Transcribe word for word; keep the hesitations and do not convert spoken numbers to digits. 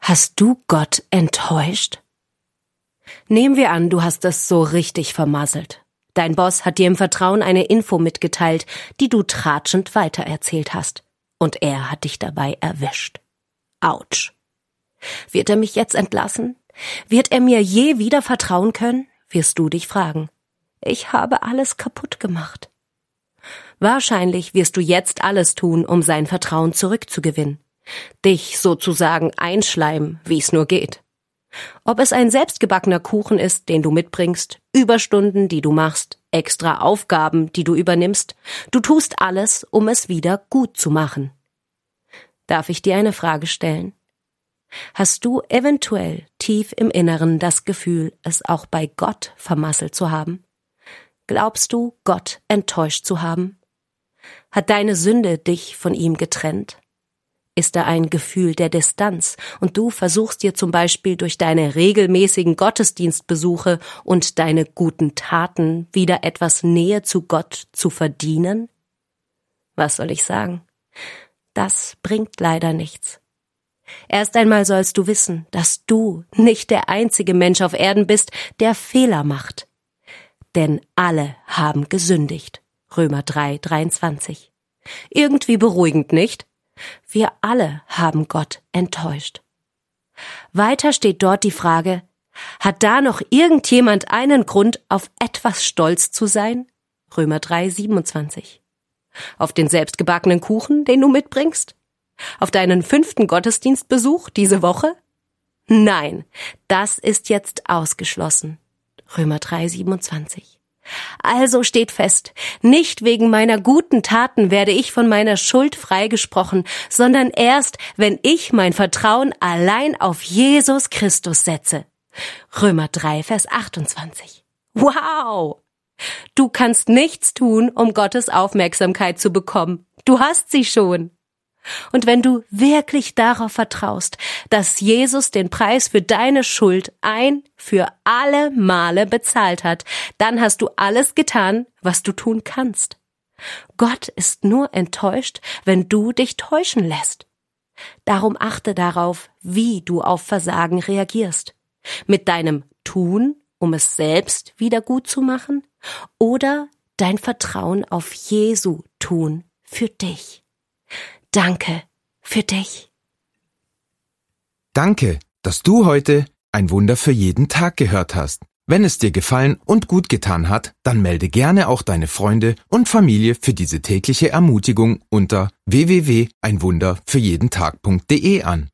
Hast du Gott enttäuscht? Nehmen wir an, du hast es so richtig vermasselt. Dein Boss hat dir im Vertrauen eine Info mitgeteilt, die du tratschend weitererzählt hast. Und er hat dich dabei erwischt. Autsch. Wird er mich jetzt entlassen? Wird er mir je wieder vertrauen können? Wirst du dich fragen. Ich habe alles kaputt gemacht. Wahrscheinlich wirst du jetzt alles tun, um sein Vertrauen zurückzugewinnen. Dich sozusagen einschleimen, wie es nur geht. Ob es ein selbstgebackener Kuchen ist, den du mitbringst, Überstunden, die du machst, extra Aufgaben, die du übernimmst, du tust alles, um es wieder gut zu machen. Darf ich dir eine Frage stellen? Hast du eventuell tief im Inneren das Gefühl, es auch bei Gott vermasselt zu haben? Glaubst du, Gott enttäuscht zu haben? Hat deine Sünde dich von ihm getrennt? Ist da ein Gefühl der Distanz und du versuchst dir zum Beispiel durch deine regelmäßigen Gottesdienstbesuche und deine guten Taten wieder etwas Nähe zu Gott zu verdienen? Was soll ich sagen? Das bringt leider nichts. Erst einmal sollst du wissen, dass du nicht der einzige Mensch auf Erden bist, der Fehler macht. Denn alle haben gesündigt. Römer drei, dreiundzwanzig. Irgendwie beruhigend, nicht? Wir alle haben Gott enttäuscht. Weiter steht dort die Frage, hat da noch irgendjemand einen Grund, auf etwas stolz zu sein? Römer drei, siebenundzwanzig. Auf den selbstgebackenen Kuchen, den du mitbringst? Auf deinen fünften Gottesdienstbesuch diese Woche? Nein, das ist jetzt ausgeschlossen. Römer drei, siebenundzwanzig. Also steht fest, nicht wegen meiner guten Taten werde ich von meiner Schuld freigesprochen, sondern erst, wenn ich mein Vertrauen allein auf Jesus Christus setze. Römer drei, Vers achtundzwanzig. Wow! Du kannst nichts tun, um Gottes Aufmerksamkeit zu bekommen. Du hast sie schon. Und wenn du wirklich darauf vertraust, dass Jesus den Preis für deine Schuld ein für alle Male bezahlt hat, dann hast du alles getan, was du tun kannst. Gott ist nur enttäuscht, wenn du dich täuschen lässt. Darum achte darauf, wie du auf Versagen reagierst. Mit deinem Tun, um es selbst wieder gut zu machen, oder dein Vertrauen auf Jesu Tun für dich. Danke für dich. Danke, dass du heute ein Wunder für jeden Tag gehört hast. Wenn es dir gefallen und gut getan hat, dann melde gerne auch deine Freunde und Familie für diese tägliche Ermutigung unter w w w punkt ein wunder für jeden tag punkt d e an.